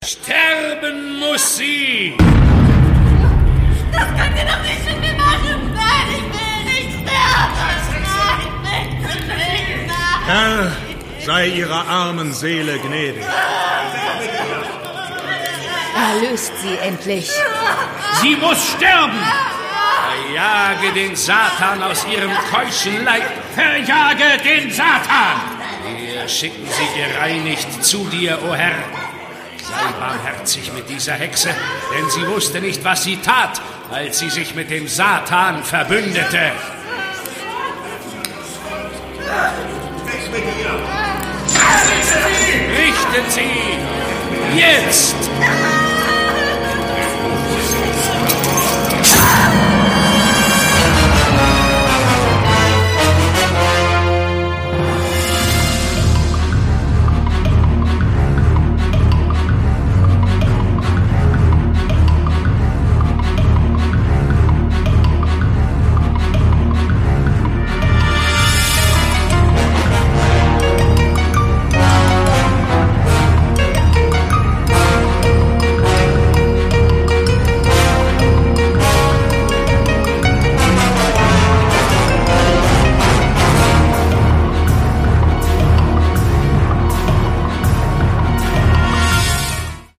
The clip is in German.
Sterben muss sie! Das könnt ihr doch nicht mit mir machen! Nein, ich will nicht sterben! Nein, bitte nicht! Nein. Herr, sei ihrer armen Seele gnädig. Erlöst sie endlich. Sie muss sterben! Verjage den Satan aus ihrem keuschen Leib! Verjage den Satan! Wir schicken sie gereinigt zu dir, o Herr. Sei barmherzig mit dieser Hexe, denn sie wusste nicht, was sie tat, als sie sich mit dem Satan verbündete. Richten Sie! Jetzt!